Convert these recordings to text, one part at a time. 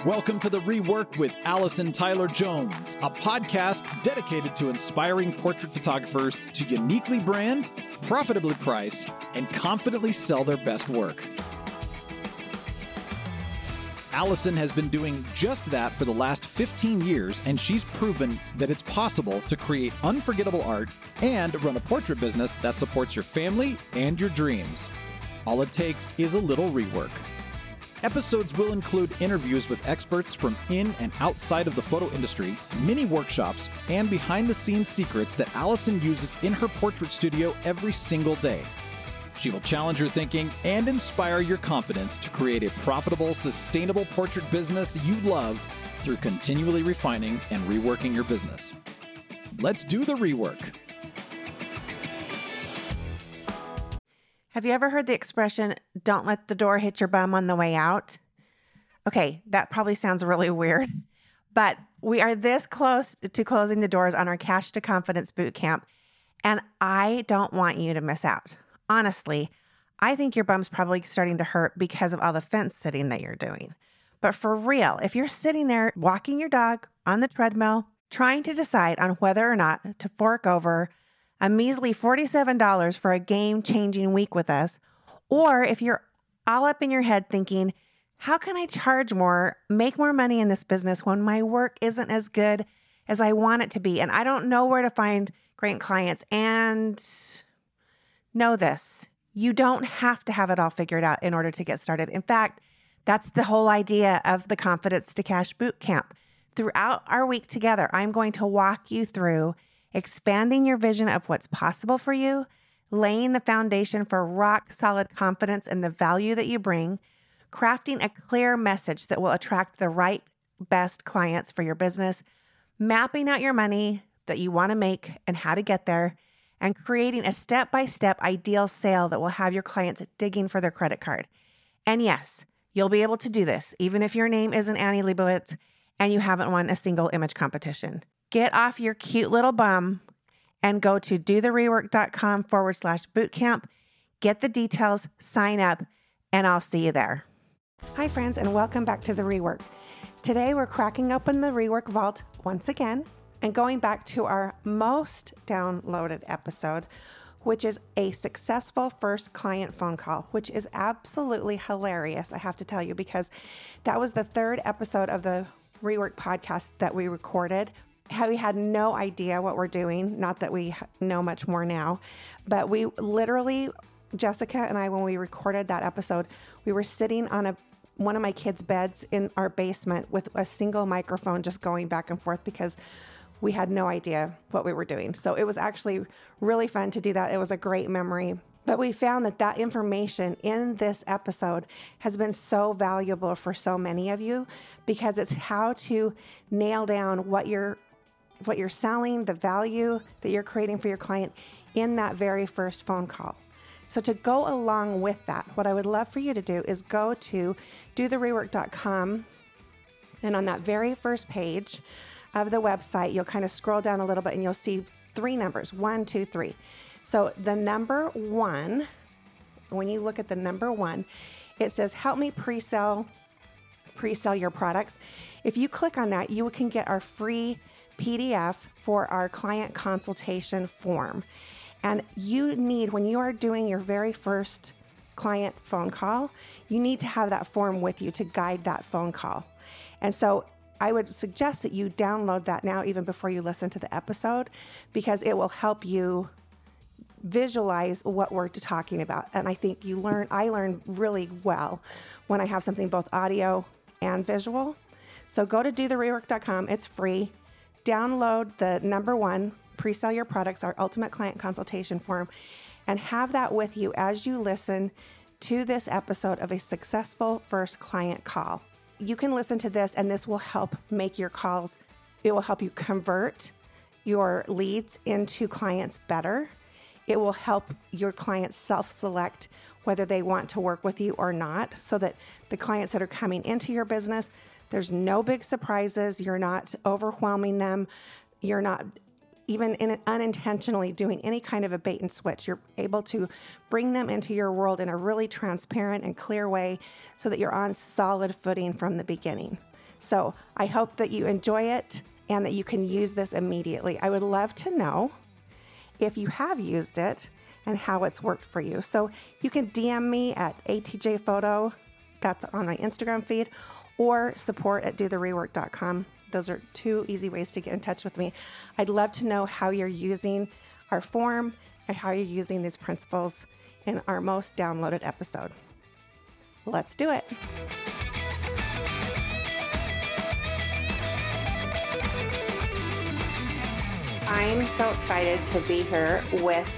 Welcome to The Rework with Allison Tyler Jones, a podcast dedicated to inspiring portrait photographers to uniquely brand, profitably price, and confidently sell their best work. Allison has been doing just that for the last 15 years, and she's proven that it's possible to create unforgettable art and run a portrait business that supports your family and your dreams. All it takes is a little rework. Episodes will include interviews with experts from in and outside of the photo industry, mini workshops, and behind-the-scenes secrets that Allison uses in her portrait studio every single day. She will challenge your thinking and inspire your confidence to create a profitable, sustainable portrait business you love through continually refining and reworking your business. Let's do the rework. Have you ever heard the expression, don't let the door hit your bum on the way out? Okay, that probably sounds really weird, but we are this close to closing the doors on our Cash to Confidence Bootcamp, and I don't want you to miss out. Honestly, I think your bum's probably starting to hurt because of all the fence sitting that you're doing. But for real, if you're sitting there walking your dog on the treadmill, trying to decide on whether or not to fork over a measly $47 for a game-changing week with us, or if you're all up in your head thinking, how can I charge more, make more money in this business when my work isn't as good as I want it to be, and I don't know where to find great clients, and know this, you don't have to have it all figured out in order to get started. In fact, that's the whole idea of the Confidence to Cash Bootcamp. Throughout our week together, I'm going to walk you through expanding your vision of what's possible for you, laying the foundation for rock-solid confidence in the value that you bring, crafting a clear message that will attract the right, best clients for your business, mapping out your money that you want to make and how to get there, and creating a step-by-step ideal sale that will have your clients digging for their credit card. And yes, you'll be able to do this, even if your name isn't Annie Leibovitz and you haven't won a single image competition. Get off your cute little bum and go to dotherework.com/bootcamp. Get the details, sign up, and I'll see you there. Hi, friends, and welcome back to The Rework. Today, we're cracking open the Rework Vault once again and going back to our most downloaded episode, which is a successful first client phone call, which is absolutely hilarious, I have to tell you, because that was the third episode of the Rework podcast that we recorded. How we had no idea what we're doing. Not that we know much more now, but we literally, Jessica and I, when we recorded that episode, we were sitting on one of my kids' beds in our basement with a single microphone just going back and forth because we had no idea what we were doing. So it was actually really fun to do that. It was a great memory. But we found that information in this episode has been so valuable for so many of you because it's how to nail down what you're selling, the value that you're creating for your client in that very first phone call. So to go along with that, what I would love for you to do is go to dotherework.com, and on that very first page of the website, you'll kind of scroll down a little bit and you'll see three numbers, 1, 2, 3. So the number 1, when you look at the number 1, it says, help me pre-sell your products. If you click on that, you can get our free PDF for our client consultation form. And when you are doing your very first client phone call, you need to have that form with you to guide that phone call. And so I would suggest that you download that now, even before you listen to the episode, because it will help you visualize what we're talking about. And I think I learn really well when I have something both audio and visual. So go to dotherework.com. It's free. Download the number 1, pre-sell your products, our ultimate client consultation form, and have that with you as you listen to this episode of a successful first client call. You can listen to this, and this will help make your calls. It will help you convert your leads into clients better. It will help your clients self-select whether they want to work with you or not, so that the clients that are coming into your business, there's no big surprises. You're not overwhelming them. You're not even unintentionally doing any kind of a bait and switch. You're able to bring them into your world in a really transparent and clear way so that you're on solid footing from the beginning. So I hope that you enjoy it and that you can use this immediately. I would love to know if you have used it and how it's worked for you. So you can DM me at atjphoto, that's on my Instagram feed, or support@dotherework.com. Those are 2 easy ways to get in touch with me. I'd love to know how you're using our form and how you're using these principles in our most downloaded episode. Let's do it. I'm so excited to be here with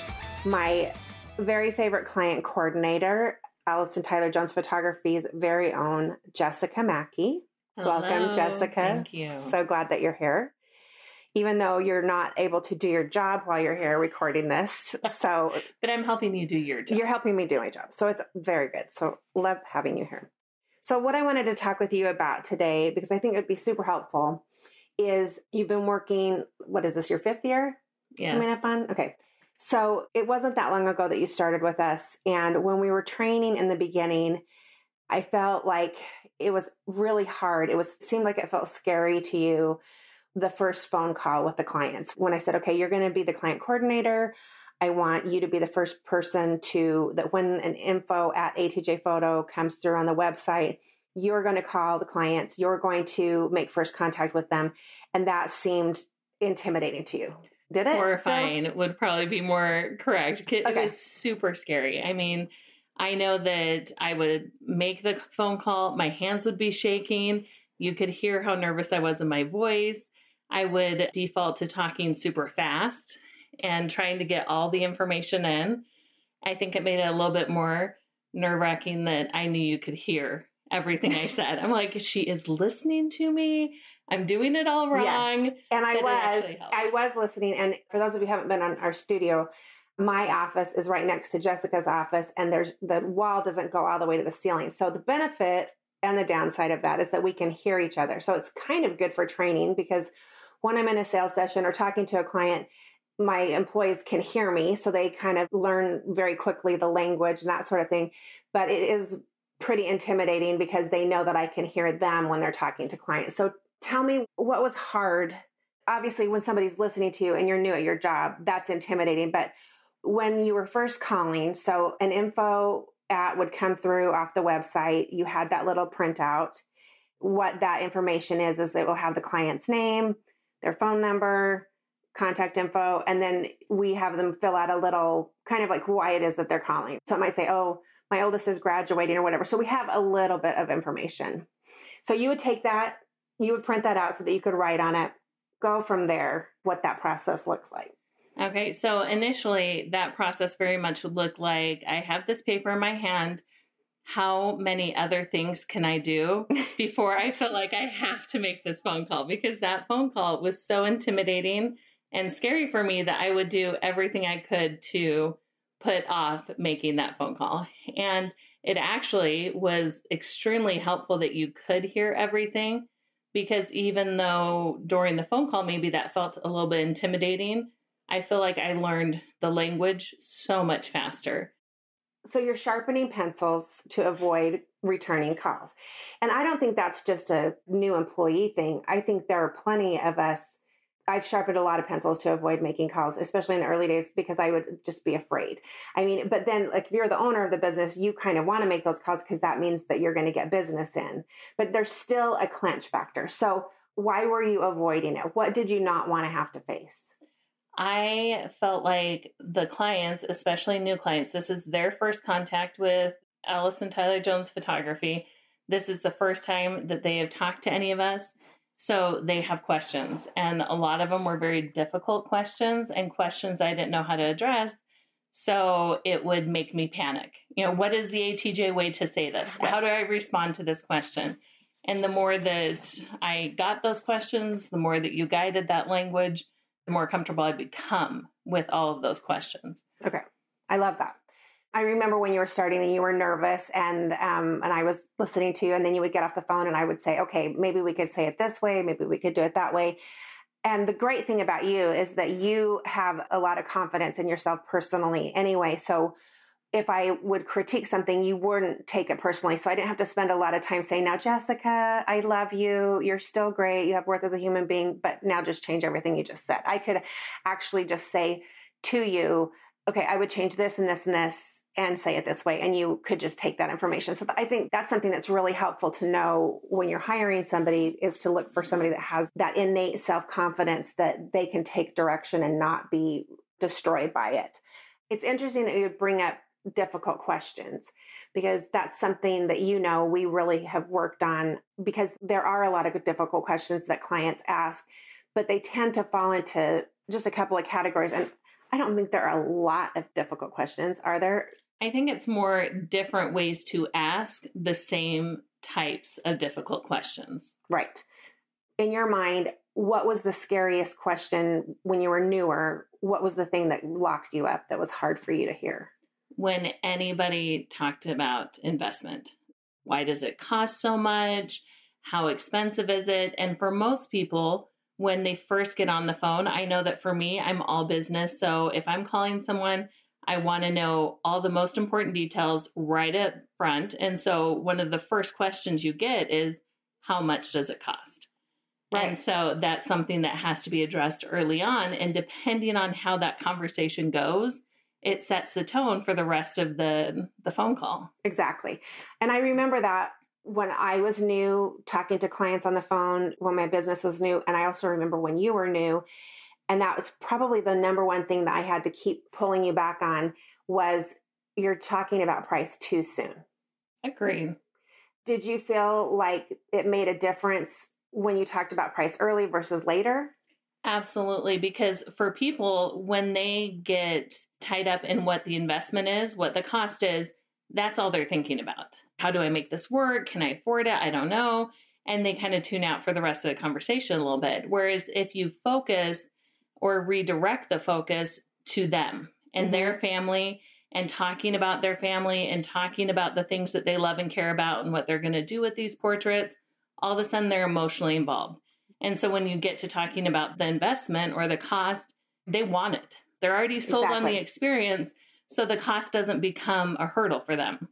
my very favorite client coordinator, Allison Tyler Jones Photography's very own Jessica Mackey. Hello. Welcome, Jessica. Thank you. So glad that you're here. Even though you're not able to do your job while you're here recording this. So but I'm helping you do your job. You're helping me do my job. So it's very good. So love having you here. So what I wanted to talk with you about today, because I think it would be super helpful, is you've been working, what is this, your 5th year? Yes. Coming up on? Okay. So it wasn't that long ago that you started with us. And when we were training in the beginning, I felt like it was really hard. Seemed like it felt scary to you, the first phone call with the clients. When I said, okay, you're going to be the client coordinator. I want you to be the first person that when an info at ATJ Photo comes through on the website, you're going to call the clients. You're going to make first contact with them. And that seemed intimidating to you. Did it? Horrifying would probably be more correct. It was super scary. I mean, I know that I would make the phone call. My hands would be shaking. You could hear how nervous I was in my voice. I would default to talking super fast and trying to get all the information in. I think it made it a little bit more nerve-wracking that I knew you could hear everything I said. I'm like, she is listening to me. I'm doing it all wrong. Yes. And I was listening. And for those of you who haven't been on our studio, my office is right next to Jessica's office, and the wall doesn't go all the way to the ceiling. So the benefit and the downside of that is that we can hear each other. So it's kind of good for training, because when I'm in a sales session or talking to a client, my employees can hear me. So they kind of learn very quickly the language and that sort of thing. But it is pretty intimidating because they know that I can hear them when they're talking to clients. So tell me, what was hard? Obviously, when somebody's listening to you and you're new at your job, that's intimidating. But when you were first calling, so an info ad would come through off the website, you had that little printout. What that information is it will have the client's name, their phone number, contact info, and then we have them fill out a little kind of like why it is that they're calling. So it might say, oh, my oldest is graduating or whatever. So we have a little bit of information. So you would take that, you would print that out so that you could write on it, go from there, what that process looks like. Okay, so initially that process very much would look like, I have this paper in my hand. How many other things can I do before I feel like I have to make this phone call? Because that phone call was so intimidating and scary for me that I would do everything I could to put off making that phone call. And it actually was extremely helpful that you could hear everything, because even though during the phone call, maybe that felt a little bit intimidating, I feel like I learned the language so much faster. So you're sharpening pencils to avoid returning calls. And I don't think that's just a new employee thing. I think there are plenty of us. I've sharpened a lot of pencils to avoid making calls, especially in the early days, because I would just be afraid. I mean, but then like if you're the owner of the business, you kind of want to make those calls because that means that you're going to get business in. But there's still a clench factor. So why were you avoiding it? What did you not want to have to face? I felt like the clients, especially new clients, this is their first contact with Allison Tyler Jones Photography. This is the first time that they have talked to any of us. So they have questions, and a lot of them were very difficult questions and questions I didn't know how to address. So it would make me panic. You know, what is the ATJ way to say this? How do I respond to this question? And the more that I got those questions, the more that you guided that language, the more comfortable I become with all of those questions. Okay. I love that. I remember when you were starting and you were nervous and I was listening to you, and then you would get off the phone and I would say, okay, maybe we could say it this way. Maybe we could do it that way. And the great thing about you is that you have a lot of confidence in yourself personally anyway. So if I would critique something, you wouldn't take it personally. So I didn't have to spend a lot of time saying, now, Jessica, I love you. You're still great. You have worth as a human being, but now just change everything you just said. I could actually just say to you, okay, I would change this and this and this and say it this way. And you could just take that information. So I think that's something that's really helpful to know when you're hiring somebody, is to look for somebody that has that innate self-confidence that they can take direction and not be destroyed by it. It's interesting that you would bring up difficult questions, because that's something that, we really have worked on, because there are a lot of difficult questions that clients ask, but they tend to fall into just a couple of categories. And I don't think there are a lot of difficult questions, are there? I think it's more different ways to ask the same types of difficult questions. Right. In your mind, what was the scariest question when you were newer? What was the thing that locked you up that was hard for you to hear? When anybody talked about investment. Why does it cost so much? How expensive is it? And for most people, when they first get on the phone, I know that for me, I'm all business. So if I'm calling someone, I want to know all the most important details right up front. And so one of the first questions you get is, how much does it cost? Right. And so that's something that has to be addressed early on. And depending on how that conversation goes, it sets the tone for the rest of the phone call. Exactly. And I remember that when I was new, talking to clients on the phone, when my business was new. And I also remember when you were new. And that was probably the number one thing that I had to keep pulling you back on, was you're talking about price too soon. Agreed. Did you feel like it made a difference when you talked about price early versus later? Absolutely. Because for people, when they get tied up in what the investment is, what the cost is, that's all they're thinking about. How do I make this work? Can I afford it? I don't know. And they kind of tune out for the rest of the conversation a little bit. Whereas if you focus or redirect the focus to them and their family, and talking about their family and talking about the things that they love and care about and what they're going to do with these portraits, all of a sudden they're emotionally involved. And so when you get to talking about the investment or the cost, they want it. They're already sold on the experience. So the cost doesn't become a hurdle for them.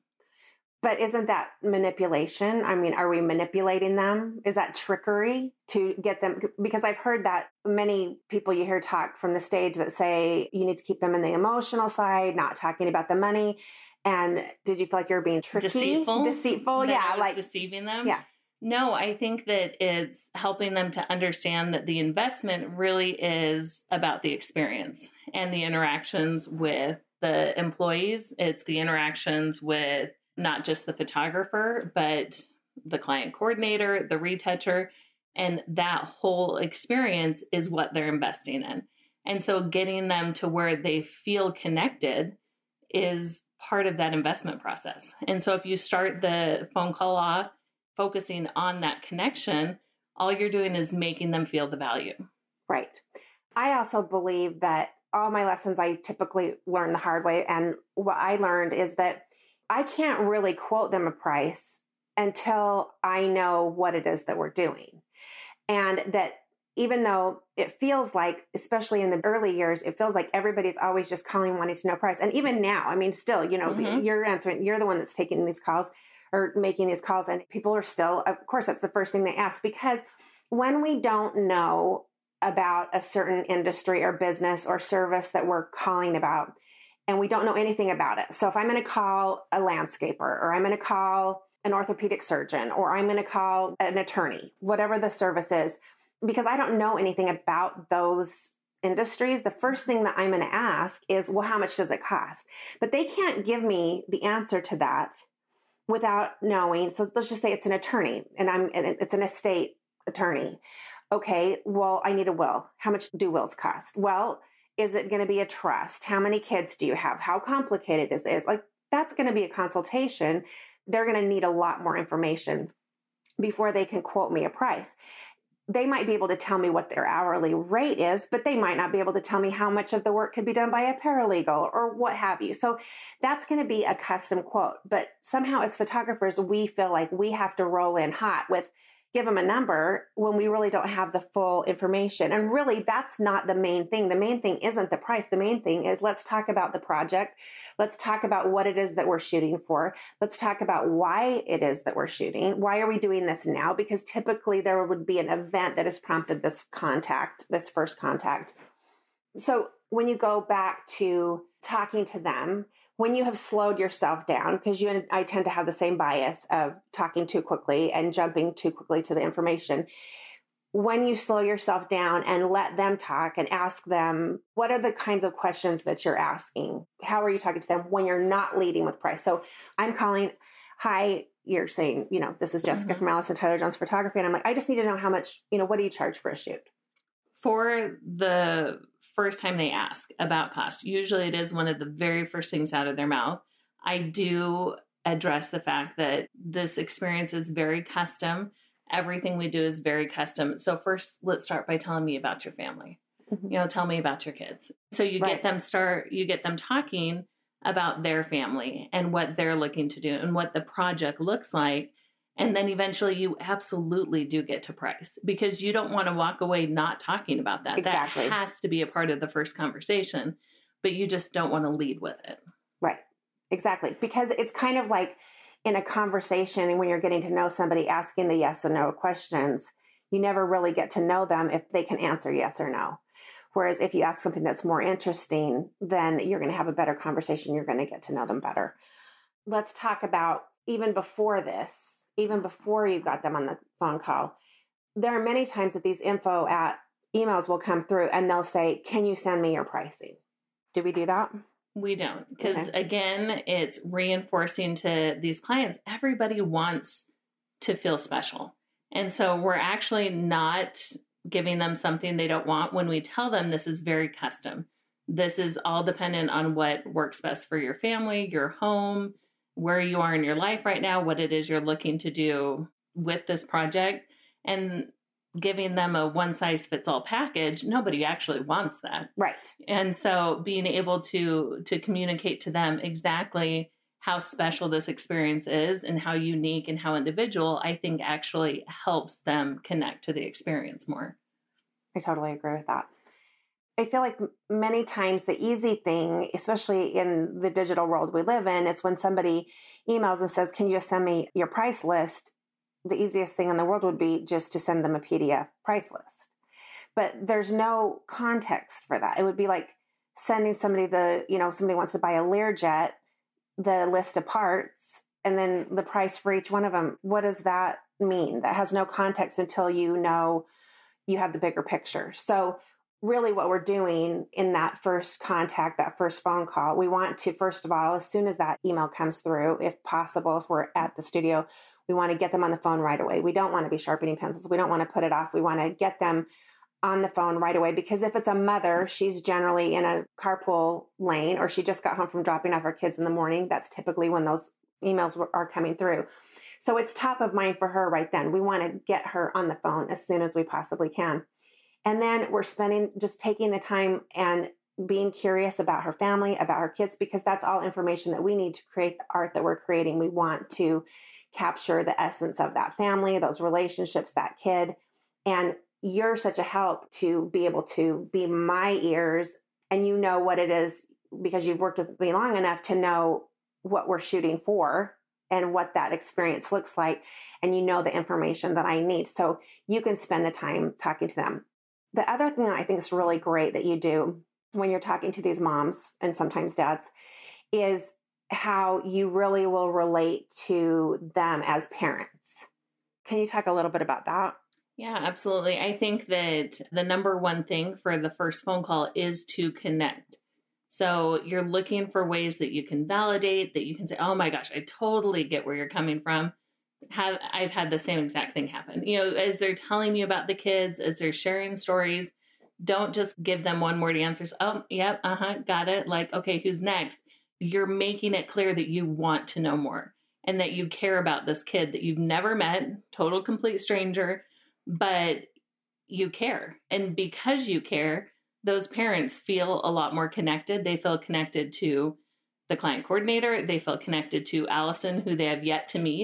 But isn't that manipulation? I mean, are we manipulating them? Is that trickery to get them? Because I've heard that many people you hear talk from the stage that say you need to keep them in the emotional side, not talking about the money. And did you feel like you were being tricky? Deceitful? Yeah. Like deceiving them? Yeah. No, I think that it's helping them to understand that the investment really is about the experience and the interactions with the employees. It's the interactions with not just the photographer, but the client coordinator, the retoucher, and that whole experience is what they're investing in. And so getting them to where they feel connected is part of that investment process. And so if you start the phone call off focusing on that connection, all you're doing is making them feel the value. Right. I also believe that all my lessons I typically learn the hard way. And what I learned is that I can't really quote them a price until I know what it is that we're doing. And that even though it feels like, especially in the early years, it feels like everybody's always just calling, wanting to know price. And even now, I mean, still, you're answering, you're the one that's taking these calls or making these calls. And people are still, of course, that's the first thing they ask, because when we don't know about a certain industry or business or service that we're calling about, and we don't know anything about it. So if I'm going to call a landscaper, or I'm going to call an orthopedic surgeon, or I'm going to call an attorney, whatever the service is, because I don't know anything about those industries, the first thing that I'm going to ask is, well, how much does it cost? But they can't give me the answer to that without knowing. So let's just say it's an attorney and it's an estate attorney. Okay, well, I need a will. How much do wills cost? Well, is it going to be a trust? How many kids do you have? How complicated is it? Like, that's going to be a consultation. They're going to need a lot more information before they can quote me a price. They might be able to tell me what their hourly rate is, but they might not be able to tell me how much of the work could be done by a paralegal or what have you. So that's going to be a custom quote. But somehow as photographers, we feel like we have to roll in hot with, give them a number when we really don't have the full information. And really, that's not the main thing. The main thing isn't the price. The main thing is, let's talk about the project. Let's talk about what it is that we're shooting for. Let's talk about why it is that we're shooting. Why are we doing this now? Because typically there would be an event that has prompted this first contact. So when you go back to talking to them, when you have slowed yourself down, because you and I tend to have the same bias of talking too quickly and jumping too quickly to the information. When you slow yourself down and let them talk and ask them, what are the kinds of questions that you're asking? How are you talking to them when you're not leading with price? So I'm calling, hi, you're saying, this is Jessica from Allison Tyler Jones Photography. And I'm like, I just need to know how much, what do you charge for a shoot? For the first time they ask about cost, usually it is one of the very first things out of their mouth. I do address the fact that this experience is very custom. Everything we do is very custom. So first, let's start by telling me about your family. Tell me about your kids. So you get them talking about their family and what they're looking to do and what the project looks like. And then eventually you absolutely do get to price, because you don't want to walk away not talking about that. Exactly. That has to be a part of the first conversation, but you just don't want to lead with it. Right. Exactly. Because it's kind of like in a conversation, when you're getting to know somebody, asking the yes or no questions, you never really get to know them if they can answer yes or no. Whereas if you ask something that's more interesting, then you're going to have a better conversation. You're going to get to know them better. Let's talk about even before this. Even before you got them on the phone call, there are many times that these emails will come through and they'll say, can you send me your pricing? Do we do that? We don't, because again, it's reinforcing to these clients. Everybody wants to feel special. And so we're actually not giving them something they don't want when we tell them this is very custom. This is all dependent on what works best for your family, your home, where you are in your life right now, what it is you're looking to do with this project, and giving them a one-size-fits-all package. Nobody actually wants that. Right. And so being able to communicate to them exactly how special this experience is and how unique and how individual, I think actually helps them connect to the experience more. I totally agree with that. I feel like many times the easy thing, especially in the digital world we live in, is when somebody emails and says, can you just send me your price list? The easiest thing in the world would be just to send them a PDF price list. But there's no context for that. It would be like sending somebody somebody wants to buy a Learjet, the list of parts, and then the price for each one of them. What does that mean? That has no context until you have the bigger picture. So really what we're doing in that first contact, that first phone call, we want to, first of all, as soon as that email comes through, if possible, if we're at the studio, we want to get them on the phone right away. We don't want to be sharpening pencils. We don't want to put it off. We want to get them on the phone right away, because if it's a mother, she's generally in a carpool lane, or she just got home from dropping off her kids in the morning. That's typically when those emails are coming through. So it's top of mind for her right then. We want to get her on the phone as soon as we possibly can. And then we're taking the time and being curious about her family, about her kids, because that's all information that we need to create the art that we're creating. We want to capture the essence of that family, those relationships, that kid. And you're such a help to be able to be my ears, and you know what it is because you've worked with me long enough to know what we're shooting for and what that experience looks like. And you know the information that I need. So you can spend the time talking to them. The other thing that I think is really great that you do when you're talking to these moms and sometimes dads is how you really will relate to them as parents. Can you talk a little bit about that? Yeah, absolutely. I think that the number one thing for the first phone call is to connect. So you're looking for ways that you can validate, that you can say, oh my gosh, I totally get where you're coming from. I've had the same exact thing happen. As they're telling you about the kids, as they're sharing stories, don't just give them one word answers. Oh, yep, got it. Like, okay, who's next? You're making it clear that you want to know more and that you care about this kid that you've never met, total complete stranger, but you care. And because you care, those parents feel a lot more connected. They feel connected to the client coordinator. They feel connected to Allison, who they have yet to meet.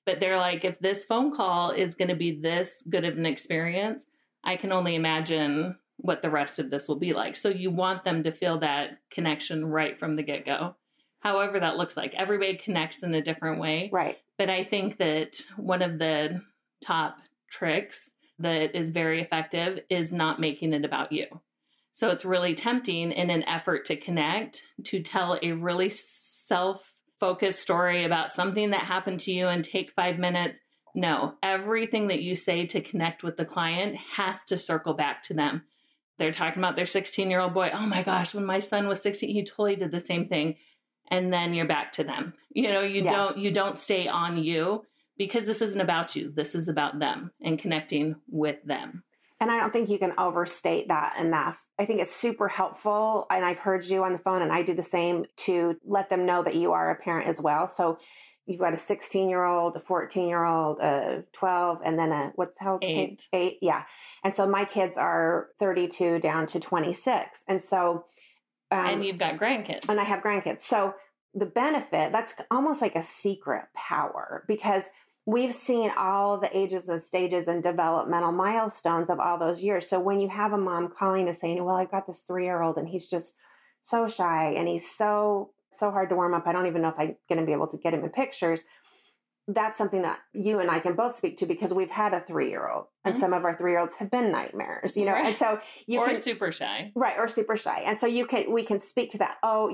But they're like, if this phone call is going to be this good of an experience, I can only imagine what the rest of this will be like. So you want them to feel that connection right from the get-go. However that looks like. Everybody connects in a different way. Right. But I think that one of the top tricks that is very effective is not making it about you. So it's really tempting in an effort to connect to tell a really self-focused story about something that happened to you and take 5 minutes. No, everything that you say to connect with the client has to circle back to them. They're talking about their 16-year-old boy. Oh my gosh, when my son was 16, he totally did the same thing. And then you're back to them. You know, you don't stay on you, because this isn't about you. This is about them and connecting with them. And I don't think you can overstate that enough. I think it's super helpful. And I've heard you on the phone, and I do the same, to let them know that you are a parent as well. So you've got a 16-year-old, a 14-year-old, a 12, and then how old? 8. 8. Yeah. And so my kids are 32 down to 26. And so, and you've got grandkids. And I have grandkids. So the benefit, that's almost like a secret power, because we've seen all the ages and stages and developmental milestones of all those years. So when you have a mom calling and saying, well, I've got this 3-year-old and he's just so shy and he's so hard to warm up, I don't even know if I'm going to be able to get him in pictures. That's something that you and I can both speak to, because we've had a 3-year-old, and some of our 3-year-olds have been nightmares, you know, right. And so super shy. Right. Or super shy. And so we can speak to that. Oh,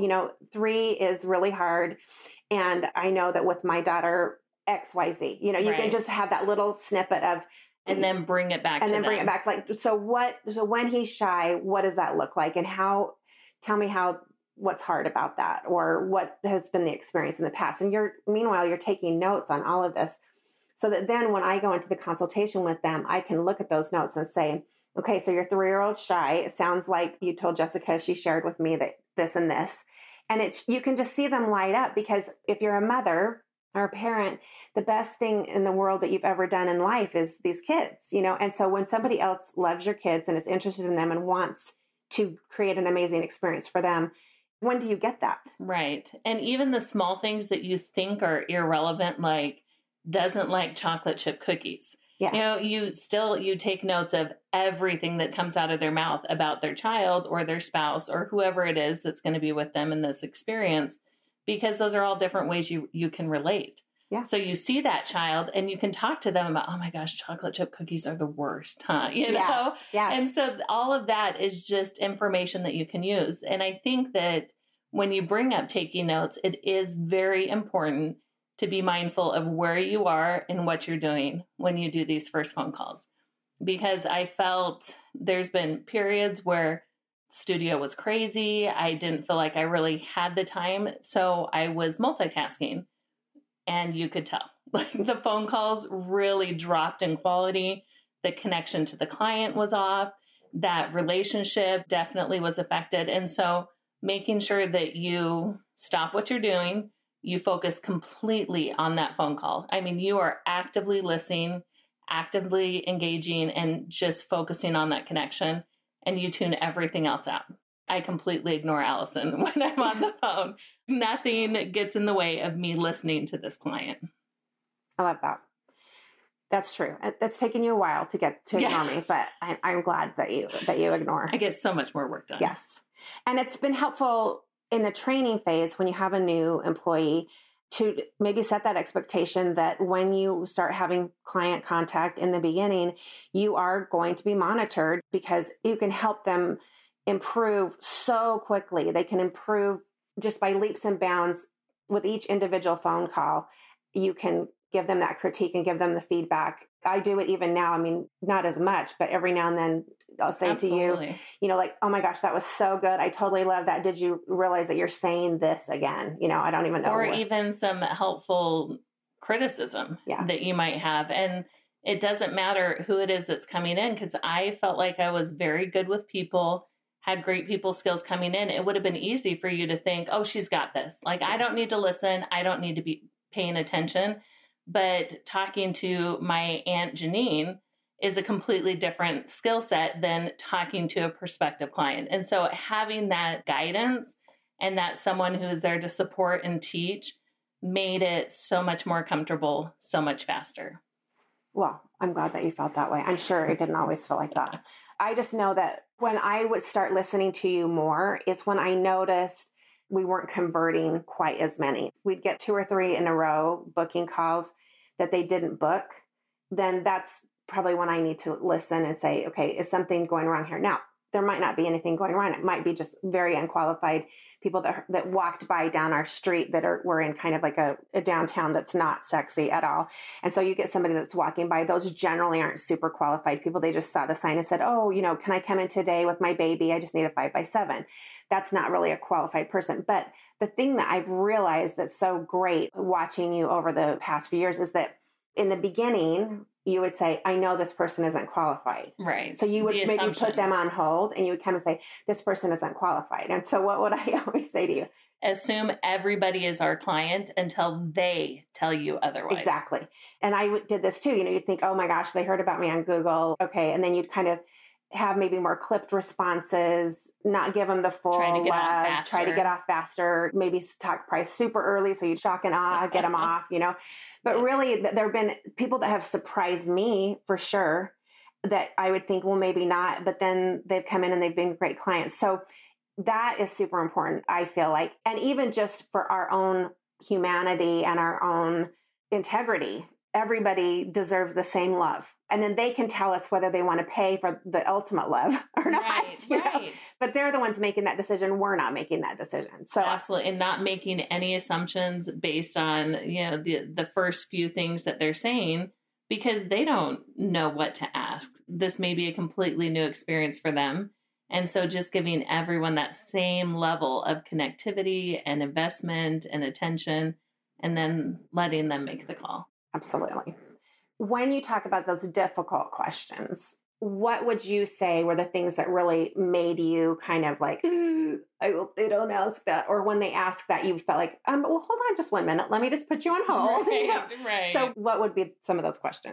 3 is really hard. And I know that with my daughter, XYZ, you can just have that little snippet of, and then bring it back. Bring it back. Like, so when he's shy, what does that look like? And tell me what's hard about that, or what has been the experience in the past. And meanwhile, you're taking notes on all of this, so that then when I go into the consultation with them, I can look at those notes and say, okay, so your 3-year-old shy. It sounds like you told Jessica, she shared with me that this and this, and you can just see them light up, because if you're a mother or a parent, the best thing in the world that you've ever done in life is these kids, And so when somebody else loves your kids and is interested in them and wants to create an amazing experience for them, when do you get that? Right. And even the small things that you think are irrelevant, like doesn't like chocolate chip cookies. Yeah. You take notes of everything that comes out of their mouth about their child or their spouse or whoever it is that's going to be with them in this experience, because those are all different ways you can relate. Yeah. So you see that child and you can talk to them about, oh my gosh, chocolate chip cookies are the worst, huh? Yeah. And so all of that is just information that you can use. And I think that when you bring up taking notes, it is very important to be mindful of where you are and what you're doing when you do these first phone calls. Because I felt there's been periods where studio was crazy. I didn't feel like I really had the time. So I was multitasking. And you could tell, like, the phone calls really dropped in quality. The connection to the client was off. That relationship definitely was affected. And so making sure that you stop what you're doing, you focus completely on that phone call. I mean, you are actively listening, actively engaging, and just focusing on that connection, and you tune everything else out. I completely ignore Allison when I'm on the phone. Nothing gets in the way of me listening to this client. I love that. That's true. That's taken you a while to get to ignore me, but I'm glad that you ignore. I get so much more work done. Yes. And it's been helpful in the training phase when you have a new employee to maybe set that expectation that when you start having client contact in the beginning, you are going to be monitored, because you can help them improve so quickly. They can improve just by leaps and bounds with each individual phone call. You can give them that critique and give them the feedback. I do it even now. I mean, not as much, but every now and then I'll say Absolutely. to you, like, oh my gosh, that was so good. I totally love that. Did you realize that you're saying this again? I don't even know. Or even some helpful criticism that you might have. And it doesn't matter who it is that's coming in, because I felt like I was very good with people, had great people skills coming in. It would have been easy for you to think, oh, she's got this. Like, I don't need to listen. I don't need to be paying attention. But talking to my Aunt Janine is a completely different skill set than talking to a prospective client. And so having that guidance and that someone who is there to support and teach made it so much more comfortable, so much faster. Well, I'm glad that you felt that way. I'm sure it didn't always feel like that. I just know that when I would start listening to you more is when I noticed we weren't converting quite as many. We'd get 2 or 3 in a row booking calls that they didn't book. Then that's probably when I need to listen and say, okay, is something going wrong here? Now, there might not be anything going wrong. It might be just very unqualified people that walked by down our street that were in kind of like a downtown that's not sexy at all. And so you get somebody that's walking by. Those generally aren't super qualified people. They just saw the sign and said, oh, can I come in today with my baby? I just need a 5x7. That's not really a qualified person. But the thing that I've realized that's so great watching you over the past few years is that in the beginning, you would say, I know this person isn't qualified. Right. So you would maybe put them on hold and you would come and say, this person isn't qualified. And so what would I always say to you? Assume everybody is our client until they tell you otherwise. Exactly. And I did this too. You'd think, oh my gosh, they heard about me on Google. Okay. And then you'd kind of have maybe more clipped responses, not give them the full try to get off faster, maybe talk price super early. So you shock and awe, get them off, But really, there have been people that have surprised me for sure that I would think, well, maybe not. But then they've come in and they've been great clients. So that is super important, I feel like. And even just for our own humanity and our own integrity, everybody deserves the same love. And then they can tell us whether they want to pay for the ultimate love or not. Right. But they're the ones making that decision. We're not making that decision. So absolutely. And not making any assumptions based on, the first few things that they're saying, because they don't know what to ask. This may be a completely new experience for them. And so just giving everyone that same level of connectivity and investment and attention, and then letting them make the call. Absolutely. When you talk about those difficult questions, what would you say were the things that really made you kind of like, I hope they don't ask that? Or when they ask that, you felt like, well, hold on just 1 minute. Let me just put you on hold. Right. So what would be some of those questions?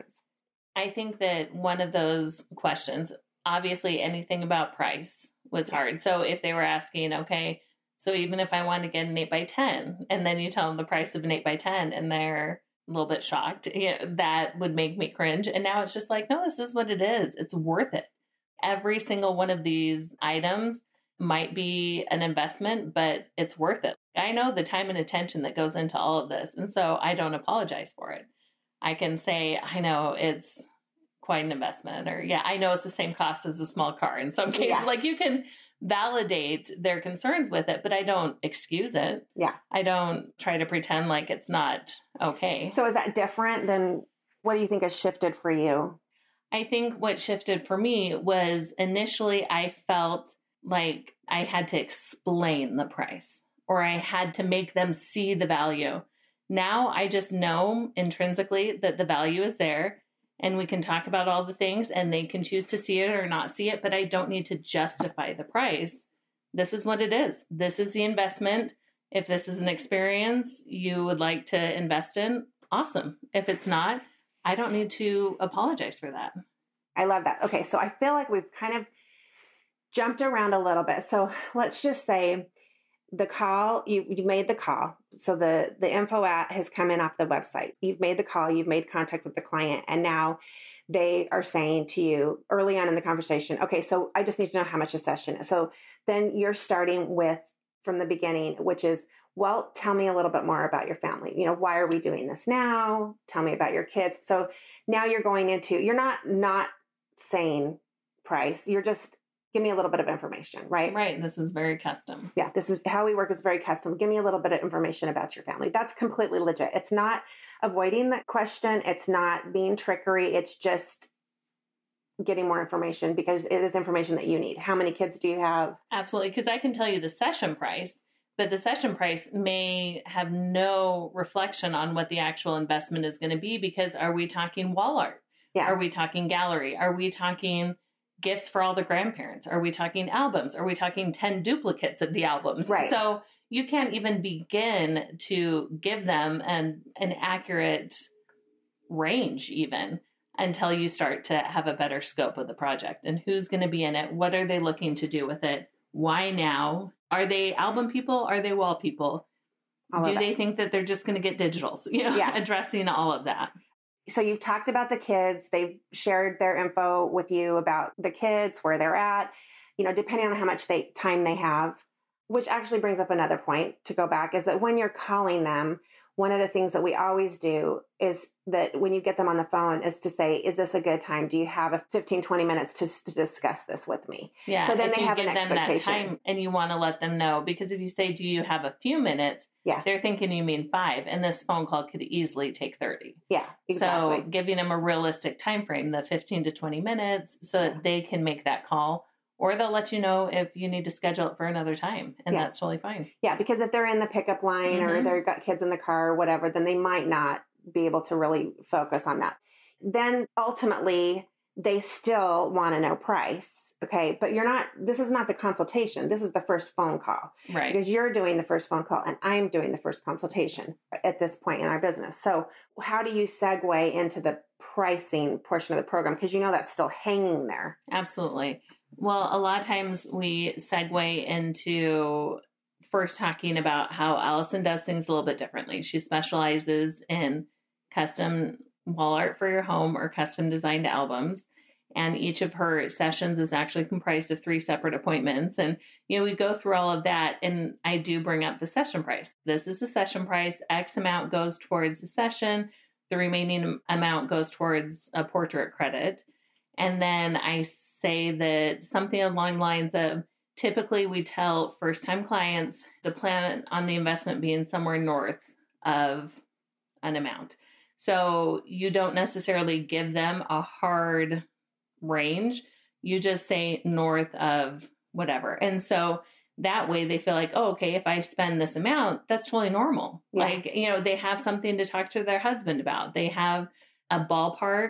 I think that one of those questions, obviously anything about price was hard. So if they were asking, okay, so even if I want to get an 8x10, and then you tell them the price of an 8x10 and they're a little bit shocked, that would make me cringe. And now it's just like, no, this is what it is. It's worth it. Every single one of these items might be an investment, but it's worth it. I know the time and attention that goes into all of this. And so I don't apologize for it. I can say, I know it's quite an investment, or I know it's the same cost as a small car in some cases. Like you can validate their concerns with it, but I don't excuse it. Yeah. I don't try to pretend like it's not okay. So is that different than what do you think has shifted for you? I think what shifted for me was initially I felt like I had to explain the price, or I had to make them see the value. Now I just know intrinsically that the value is there. And we can talk about all the things and they can choose to see it or not see it, but I don't need to justify the price. This is what it is. This is the investment. If this is an experience you would like to invest in, awesome. If it's not, I don't need to apologize for that. I love that. Okay, so I feel like we've kind of jumped around a little bit. So let's just say the call, you made the call. So the info has come in off the website. You've made the call, you've made contact with the client, and now they are saying to you early on in the conversation, okay, so I just need to know how much a session is. So then you're starting with from the beginning, which is, well, tell me a little bit more about your family. Why are we doing this now? Tell me about your kids. So now you're going into, you're not saying price. You're just, give me a little bit of information, right? Right. This is very custom. Yeah. This is how we work, is very custom. Give me a little bit of information about your family. That's completely legit. It's not avoiding the question. It's not being trickery. It's just getting more information because it is information that you need. How many kids do you have? Absolutely. Because I can tell you the session price, but the session price may have no reflection on what the actual investment is going to be, because are we talking wall art? Yeah. Are we talking gallery? Are we talking gifts for all the grandparents? Are we talking albums? Are we talking 10 duplicates of the albums? Right. So you can't even begin to give them an accurate range even until you start to have a better scope of the project and who's going to be in it. What are they looking to do with it? Why now? Are they album people? Are they wall people? Do they think that they're just going to get digitals? Addressing all of that. So you've talked about the kids. They've shared their info with you about the kids, where they're at, depending on how much time they have, which actually brings up another point to go back, is that when you're calling them, one of the things that we always do is that when you get them on the phone is to say, is this a good time? Do you have a 15, 20 minutes to discuss this with me? Yeah. So then they have an expectation. That time expectation. and you want to let them know, because if you say, do you have a few minutes? Yeah. They're thinking you mean 5, and this phone call could easily take 30. Yeah, exactly. So giving them a realistic time frame, the 15 to 20 minutes, so that they can make that call. Or they'll let you know if you need to schedule it for another time. And that's totally fine. Yeah, because if they're in the pickup line or they've got kids in the car or whatever, then they might not be able to really focus on that. Then ultimately, they still want to know price. Okay, but this is not the consultation. This is the first phone call. Right. Because you're doing the first phone call and I'm doing the first consultation at this point in our business. So how do you segue into the pricing portion of the program? Because that's still hanging there. Absolutely. Well, a lot of times we segue into first talking about how Allison does things a little bit differently. She specializes in custom wall art for your home or custom designed albums. And each of her sessions is actually comprised of 3 separate appointments. And, we go through all of that. And I do bring up the session price. This is the session price. X amount goes towards the session. The remaining amount goes towards a portrait credit. And then I say that something along the lines of, typically we tell first-time clients to plan on the investment being somewhere north of an amount. So you don't necessarily give them a hard range. You just say north of whatever. And so that way they feel like, oh, okay, if I spend this amount, that's totally normal. Yeah. Like, they have something to talk to their husband about. They have a ballpark,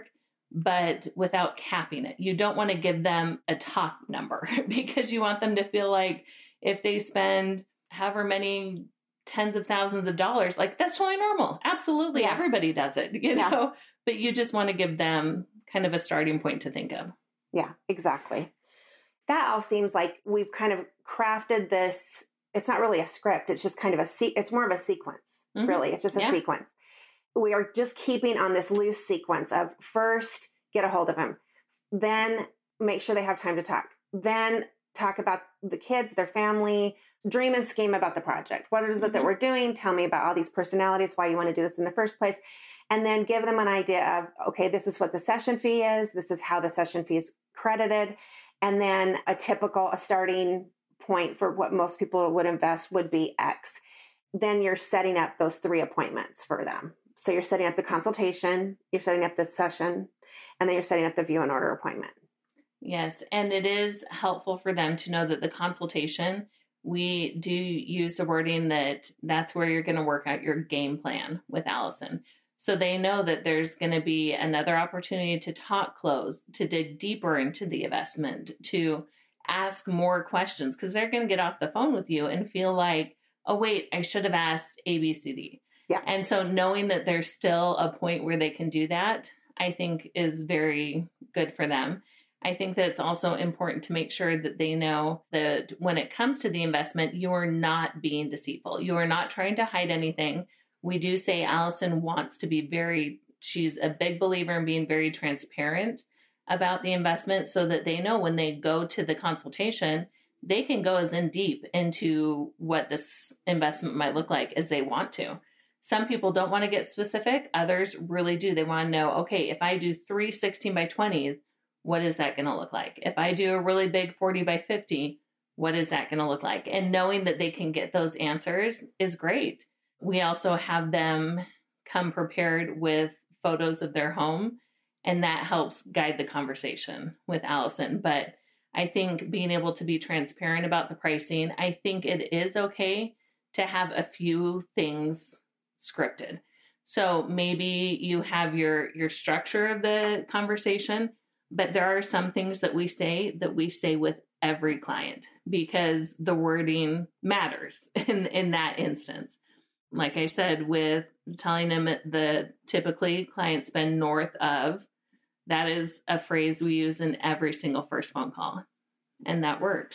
but without capping it. You don't want to give them a top number because you want them to feel like if they spend however many tens of thousands of dollars, like that's totally normal. Absolutely. Yeah. Everybody does it, but you just want to give them kind of a starting point to think of. Yeah, exactly. That all seems like we've kind of crafted this. It's not really a script. It's just kind of it's more of a sequence, really. It's just a sequence. We are just keeping on this loose sequence of first get a hold of him, then make sure they have time to talk, then talk about the kids, their family, dream and scheme about the project. What is it that we're doing? Tell me about all these personalities, why you want to do this in the first place. And then give them an idea of, okay, this is what the session fee is. This is how the session fee is credited. And then a starting point for what most people would invest would be X. Then you're setting up those 3 appointments for them. So you're setting up the consultation, you're setting up the session, and then you're setting up the view and order appointment. Yes. And it is helpful for them to know that the consultation, we do use the wording that's where you're going to work out your game plan with Allison. So they know that there's going to be another opportunity to talk close, to dig deeper into the investment, to ask more questions, because they're going to get off the phone with you and feel like, oh, wait, I should have asked A, B, C, D. Yeah. And so knowing that there's still a point where they can do that, I think is very good for them. I think that it's also important to make sure that they know that when it comes to the investment, you are not being deceitful. You are not trying to hide anything. We do say Allison wants to be she's a big believer in being very transparent about the investment so that they know when they go to the consultation, they can go as in deep into what this investment might look like as they want to. Some people don't want to get specific. Others really do. They want to know, okay, if I do 3 16 by 20s, what is that going to look like? If I do a really big 40 by 50, what is that going to look like? And knowing that they can get those answers is great. We also have them come prepared with photos of their home, and that helps guide the conversation with Allison. But I think being able to be transparent about the pricing, I think it is okay to have a few things scripted. So maybe you have your structure of the conversation, but there are some things that we say with every client because the wording matters in that instance. Like I said, with telling them the typically clients spend north of, that is a phrase we use in every single first phone call. And that works.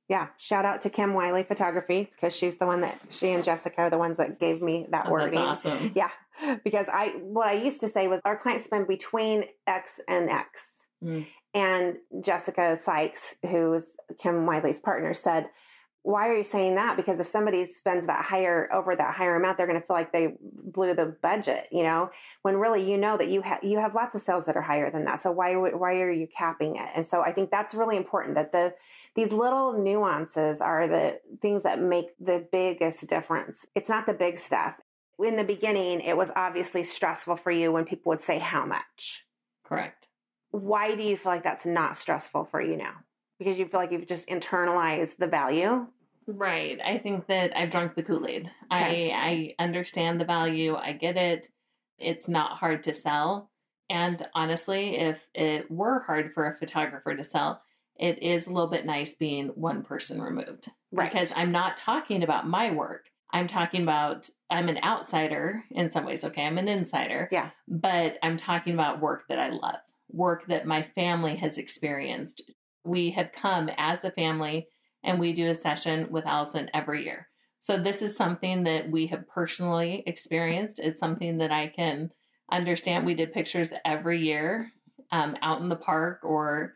Yeah. Shout out to Kim Wiley Photography, because she and Jessica are the ones that gave me that wording. That's awesome. Yeah. Because what I used to say was our clients spend between X and X. And Jessica Sykes, who's Kim Wiley's partner, said, why are you saying that? Because if somebody spends over that higher amount, they're going to feel like they blew the budget, when really, that you have lots of sales that are higher than that. So why are you capping it? And so I think that's really important, that these little nuances are the things that make the biggest difference. It's not the big stuff. In the beginning, it was obviously stressful for you when people would say how much. Correct. Why do you feel like that's not stressful for you now? Because you feel like you've just internalized the value? Right. I think that I've drunk the Kool-Aid. Okay. I understand the value. I get it. It's not hard to sell. And honestly, if it were hard for a photographer to sell, it is a little bit nice being one person removed. Right. Because I'm not talking about my work. I'm talking about, I'm an outsider in some ways. Okay. I'm an insider. Yeah. But I'm talking about work that I love, work that my family has experienced. We have come as a family and we do a session with Allison every year. So this is something that we have personally experienced. It's something that I can understand. We did pictures every year out in the park or,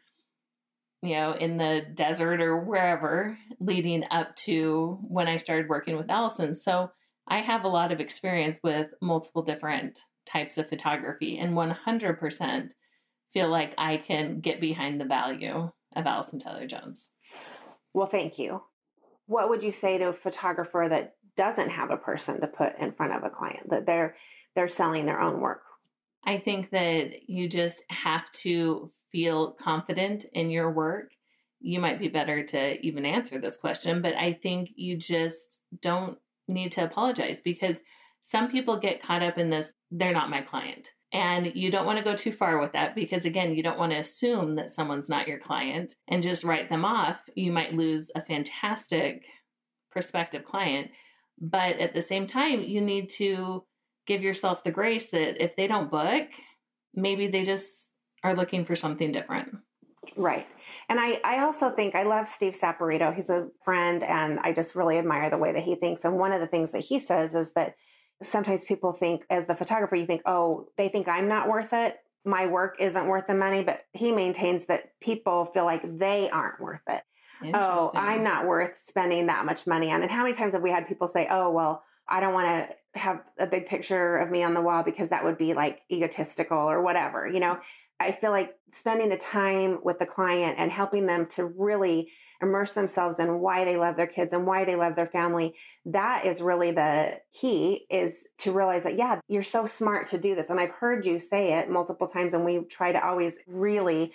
in the desert or wherever leading up to when I started working with Allison. So I have a lot of experience with multiple different types of photography and 100% feel like I can get behind the value of Allison Tyler Jones. Well, thank you. What would you say to a photographer that doesn't have a person to put in front of a client, that they're selling their own work? I think that you just have to feel confident in your work. You might be better to even answer this question, but I think you just don't need to apologize, because some people get caught up in this, they're not my client. And you don't want to go too far with that, because again, you don't want to assume that someone's not your client and just write them off. You might lose a fantastic prospective client. But at the same time, you need to give yourself the grace that if they don't book, maybe they just are looking for something different. Right. And I also think I love Steve Saporito. He's a friend, and I just really admire the way that he thinks. And one of the things that he says is that sometimes people think, as the photographer, you think, oh, they think I'm not worth it. My work isn't worth the money. But he maintains that people feel like they aren't worth it. Oh, I'm not worth spending that much money on. And how many times have we had people say, oh, well, I don't want to have a big picture of me on the wall because that would be like egotistical or whatever. I feel like spending the time with the client and helping them to really immerse themselves in why they love their kids and why they love their family. That is really the key, is to realize that, yeah, you're so smart to do this. And I've heard you say it multiple times, and we try to always really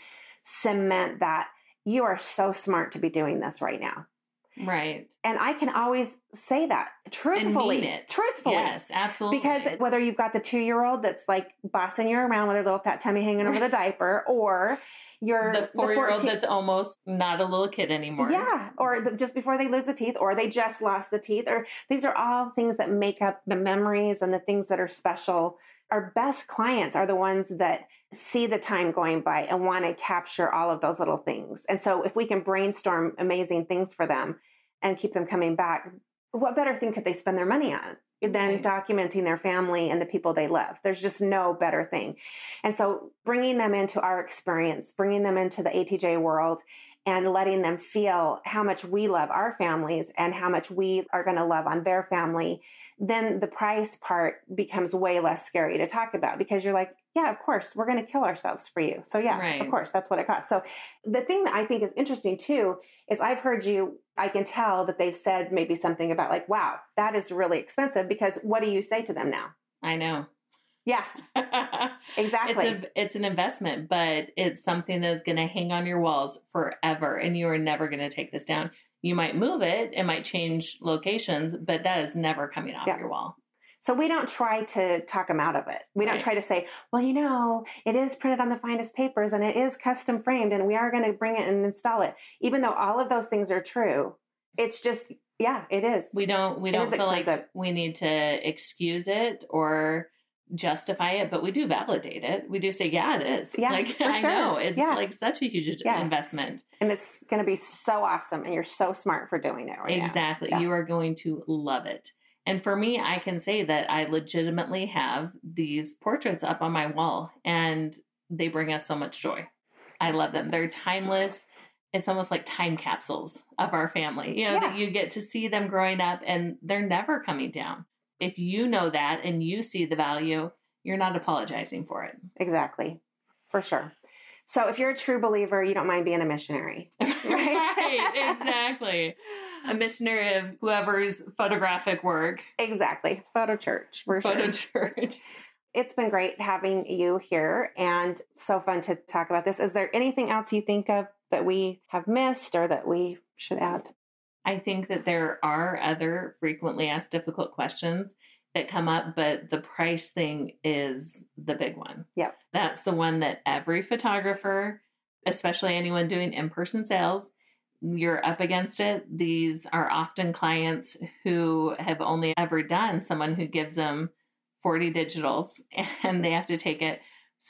cement that you are so smart to be doing this right now. Right. And I can always say that truthfully. And mean it. Truthfully. Yes, absolutely. Because whether you've got the 2-year-old that's like bossing you around with her little fat tummy hanging over the diaper, or you're the 4-year-old that's almost not a little kid anymore. Yeah. Or just before they lose the teeth, or they just lost the teeth, or these are all things that make up the memories and the things that are special. Our best clients are the ones that see the time going by and want to capture all of those little things. And so if we can brainstorm amazing things for them and keep them coming back, what better thing could they spend their money on than documenting their family and the people they love? There's just no better thing. And so bringing them into our experience, bringing them into the ATJ world, and letting them feel how much we love our families and how much we are going to love on their family, then the price part becomes way less scary to talk about, because you're like, yeah, of course, we're going to kill ourselves for you. So yeah, Of course, that's what it costs. So the thing that I think is interesting too, is I've heard you, I can tell that they've said maybe something about like, wow, that is really expensive, because what do you say to them now? I know. Yeah, exactly. It's an investment, but it's something that's going to hang on your walls forever, and you are never going to take this down. You might move it, it might change locations, but that is never coming off your wall. So we don't try to talk them out of it. We don't try to say, well, it is printed on the finest papers and it is custom framed and we are going to bring it and install it. Even though all of those things are true, it's just, yeah, it is. We don't feel expensive. Like we need to excuse it or justify it, but we do validate it. We do say, yeah, it is. Yeah, like, for I sure. know it's Yeah. like such a huge investment. And it's going to be so awesome. And you're so smart for doing it right Exactly. now. Yeah. You are going to love it. And for me, I can say that I legitimately have these portraits up on my wall and they bring us so much joy. I love them. They're timeless. It's almost like time capsules of our family, you know, that you get to see them growing up and they're never coming down. If you know that and you see the value, you're not apologizing for it. Exactly. For sure. So if you're a true believer, you don't mind being a missionary. Right? Right, exactly. A missionary of whoever's photographic work. Exactly. Photo church, for sure. Photo church. It's been great having you here and so fun to talk about this. Is there anything else you think of that we have missed or that we should add? I think that there are other frequently asked difficult questions that come up, but the price thing is the big one. Yep. That's the one that every photographer, especially anyone doing in-person sales, you're up against it. These are often clients who have only ever done someone who gives them 40 digitals and they have to take it.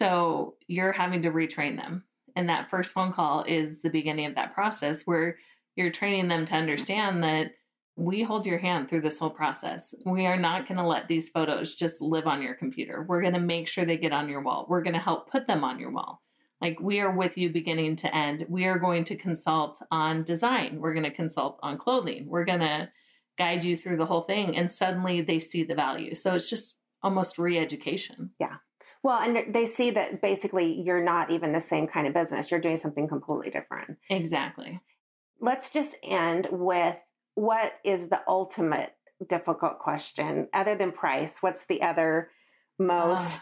So you're having to retrain them. And that first phone call is the beginning of that process where you're training them to understand that we hold your hand through this whole process. We are not going to let these photos just live on your computer. We're going to make sure they get on your wall. We're going to help put them on your wall. Like, we are with you beginning to end. We are going to consult on design. We're going to consult on clothing. We're going to guide you through the whole thing. And suddenly they see the value. So it's just almost re-education. Yeah. Well, and they see that basically you're not even the same kind of business. You're doing something completely different. Exactly. Let's just end with, what is the ultimate difficult question other than price? What's the other most?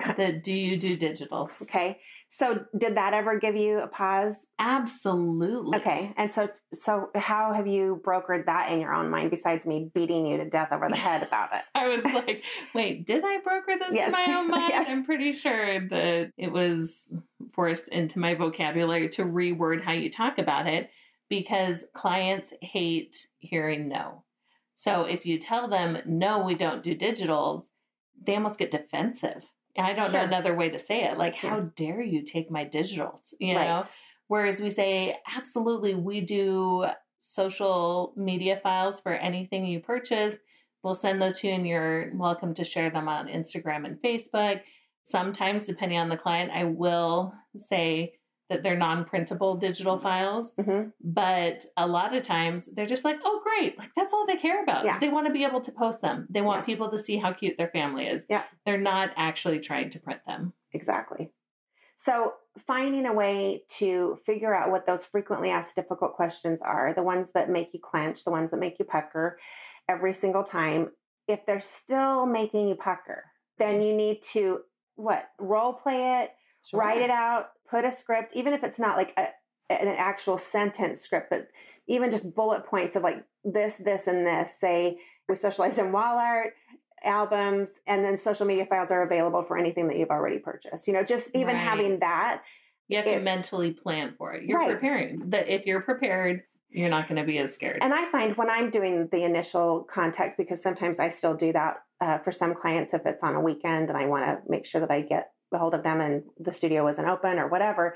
Do you do digitals? Okay. So did that ever give you a pause? Absolutely. Okay. And so how have you brokered that in your own mind besides me beating you to death over the head about it? I was like, wait, did I broker this in my own mind? Yeah. I'm pretty sure that it was forced into my vocabulary to reword how you talk about it, because clients hate hearing no. So if you tell them, no, we don't do digitals, they almost get defensive. I don't know another way to say it. Like, how dare you take my digitals, you know? Whereas we say, absolutely, we do social media files for anything you purchase. We'll send those to you and you're welcome to share them on Instagram and Facebook. Sometimes, depending on the client, I will say that they're non-printable digital files. Mm-hmm. But a lot of times they're just like, oh, great. Like, that's all they care about. Yeah. They want to be able to post them. They want people to see how cute their family is. Yeah. They're not actually trying to print them. Exactly. So finding a way to figure out what those frequently asked difficult questions are, the ones that make you clench, the ones that make you pucker every single time. If they're still making you pucker, then you need to, role play it, write it out, put a script, even if it's not like an actual sentence script, but even just bullet points of like this, and this. Say, we specialize in wall art, albums, and then social media files are available for anything that you've already purchased. You know, just even having that. You have to mentally plan for it. You're preparing. That if you're prepared, you're not going to be as scared. And I find when I'm doing the initial contact, because sometimes I still do that for some clients if it's on a weekend and I want to make sure that I get a hold of them and the studio isn't open or whatever,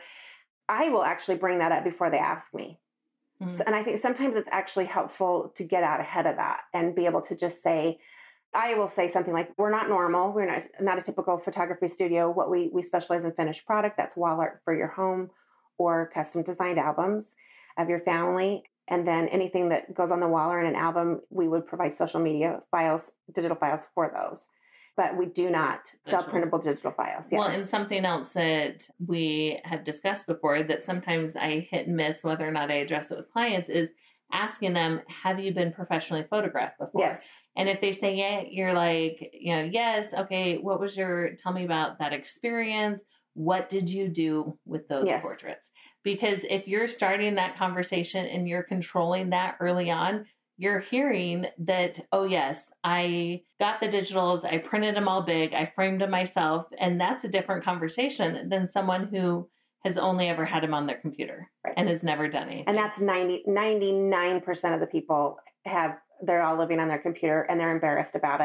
I will actually bring that up before they ask me. Mm-hmm. And I think sometimes it's actually helpful to get out ahead of that and be able to just say, I will say something like, we're not normal. We're not a typical photography studio. What we specialize in finished product. That's wall art for your home or custom designed albums of your family. And then anything that goes on the wall or in an album, we would provide social media files, digital files for those. But we do not sell printable digital files. Yeah. Well, and something else that we have discussed before that sometimes I hit and miss whether or not I address it with clients is asking them, have you been professionally photographed before? Yes. And if they say, yeah, you're like, yes. Okay. Tell me about that experience. What did you do with those portraits? Because if you're starting that conversation and you're controlling that early on, you're hearing that, oh, yes, I got the digitals, I printed them all big, I framed them myself. And that's a different conversation than someone who has only ever had them on their computer and has never done anything. And that's 99% of the people they're all living on their computer and they're embarrassed about it.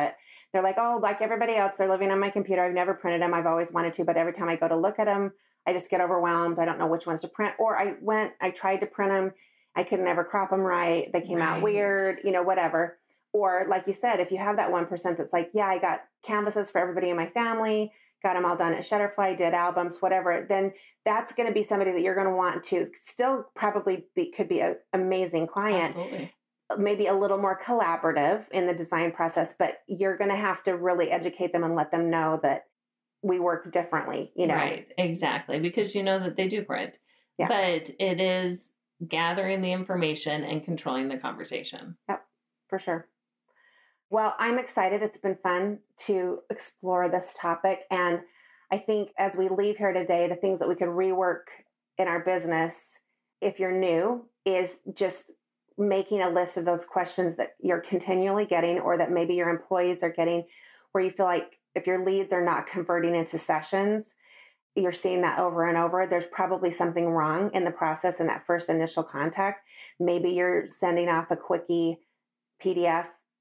They're like, oh, like everybody else, they're living on my computer. I've never printed them. I've always wanted to, but every time I go to look at them, I just get overwhelmed. I don't know which ones to print. Or I tried to print them. I could never crop them right. They came out weird, whatever. Or like you said, if you have that 1% that's like, yeah, I got canvases for everybody in my family, got them all done at Shutterfly, did albums, whatever, then that's going to be somebody that you're going to want to still probably could be an amazing client. Absolutely. Maybe a little more collaborative in the design process, but you're going to have to really educate them and let them know that we work differently, Right, exactly, because you know that they do print. Yeah. But it is gathering the information and controlling the conversation. Yep, for sure. Well, I'm excited. It's been fun to explore this topic. And I think as we leave here today, the things that we could rework in our business, if you're new, is just making a list of those questions that you're continually getting, or that maybe your employees are getting, where you feel like if your leads are not converting into sessions, you're seeing that over and over. There's probably something wrong in the process in that first initial contact. Maybe you're sending off a quickie PDF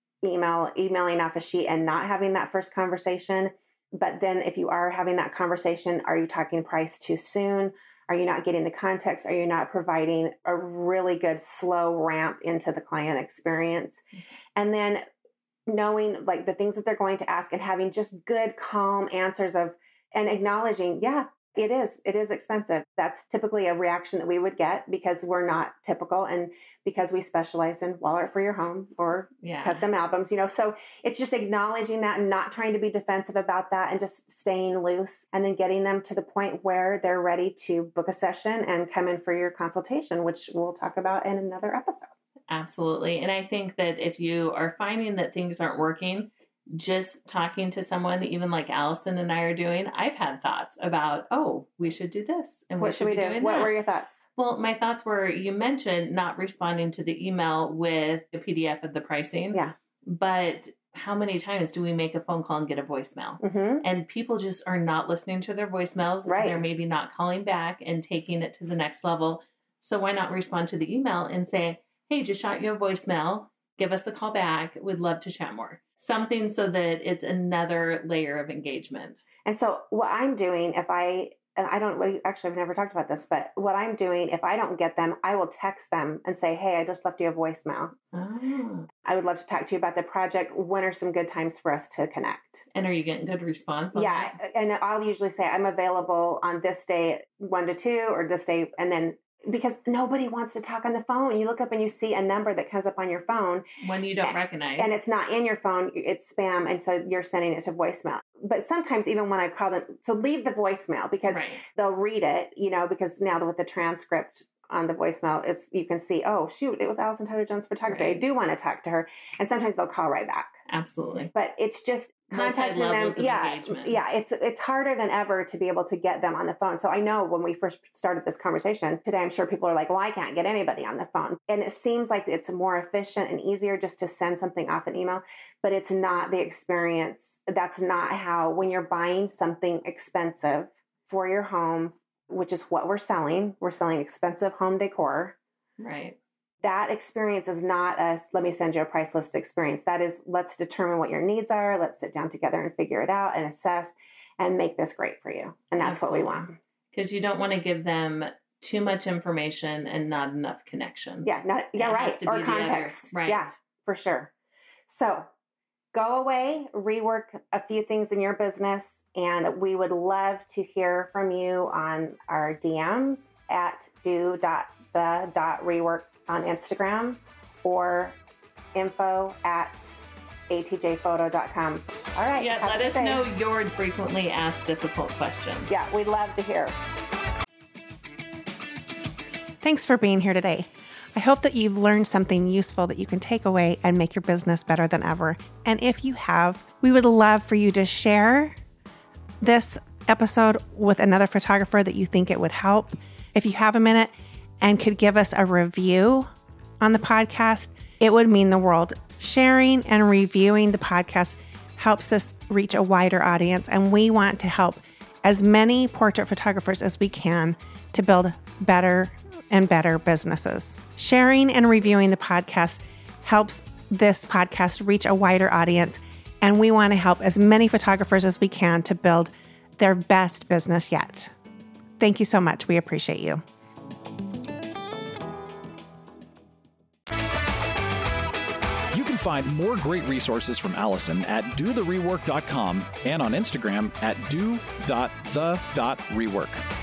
emailing off a sheet and not having that first conversation. But then if you are having that conversation, are you talking price too soon? Are you not getting the context? Are you not providing a really good slow ramp into the client experience? And then knowing like the things that they're going to ask and having just good, calm answers and acknowledging, yeah, it is expensive. That's typically a reaction that we would get because we're not typical and because we specialize in wall art for your home or custom albums, so it's just acknowledging that and not trying to be defensive about that and just staying loose and then getting them to the point where they're ready to book a session and come in for your consultation, which we'll talk about in another episode. Absolutely. And I think that if you are finding that things aren't working, just talking to someone, even like Allison and I are doing, I've had thoughts about, oh, we should do this. And what should we do? What were your thoughts? Well, my thoughts were, you mentioned not responding to the email with a PDF of the pricing. Yeah. But how many times do we make a phone call and get a voicemail? Mm-hmm. And people just are not listening to their voicemails. Right. They're maybe not calling back and taking it to the next level. So why not respond to the email and say, hey, just shot you a voicemail. Give us a call back. We'd love to chat more. Something so that it's another layer of engagement. And so what I'm doing, I've never talked about this, but what I'm doing, if I don't get them, I will text them and say, hey, I just left you a voicemail. Oh. I would love to talk to you about the project. When are some good times for us to connect? And are you getting good response on that? And I'll usually say I'm available on this day 1 to 2 or this day. And then because nobody wants to talk on the phone. You look up and you see a number that comes up on your phone. When you don't recognize. And it's not in your phone, it's spam. And so you're sending it to voicemail. But sometimes even when I call them, so leave the voicemail because they'll read it, because now with the transcript on the voicemail, you can see, oh, shoot, it was Allison Tyler Jones Photography. Right. I do want to talk to her. And sometimes they'll call right back. Absolutely. But it's just contacting them. Yeah. It's harder than ever to be able to get them on the phone. So I know when we first started this conversation today, I'm sure people are like, well, I can't get anybody on the phone. And it seems like it's more efficient and easier just to send something off an email, but it's not the experience. That's not how, when you're buying something expensive for your home, which is what we're selling expensive home decor. Right. That experience is not let me send you a price list experience. That is, let's determine what your needs are. Let's sit down together and figure it out and assess and make this great for you. And that's Absolutely. What we want. Because you don't want to give them too much information and not enough connection. Yeah. Right. Or context. Right. Yeah, for sure. So go away, rework a few things in your business, and we would love to hear from you on our DMs at do.the.rework on Instagram or info@atjphoto.com. All right. Yeah, let us know your frequently asked difficult questions. Yeah, we'd love to hear. Thanks for being here today. I hope that you've learned something useful that you can take away and make your business better than ever. And if you have, we would love for you to share this episode with another photographer that you think it would help. If you have a minute and could give us a review on the podcast, it would mean the world. Sharing and reviewing the podcast helps us reach a wider audience, and we want to help as many portrait photographers as we can to build better and better businesses. Sharing and reviewing the podcast helps this podcast reach a wider audience And we want to help as many photographers as we can to build their best business yet. Thank you so much. We appreciate you. You can find more great resources from Allison at dotherework.com and on Instagram at do.the.rework.